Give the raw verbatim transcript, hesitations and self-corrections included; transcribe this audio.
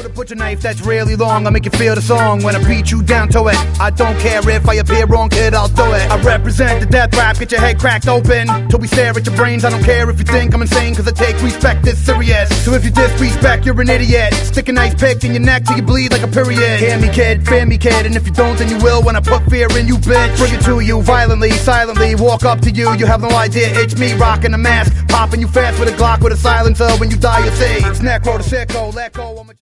a butcher knife that's really long. I'll make you feel the song when I beat you down to it. I don't care if I appear wrong, kid, I'll do it. I represent the death rap, get your head cracked open till we stare at your brains. I don't care if you think I'm insane, cause I take respect this serious. So if you disrespect, you're an idiot. Stick a nice pick in your neck till you bleed like a period. Hear me, kid, fear me, kid, and if you don't, then you will when I put fear in you, bitch. Bring it to you violently, silently, walk up to you. You have no idea, it's me rocking a mask, popping you fast with a Glock with a silencer. When you die, you'll see it's Necro the sicko, let go.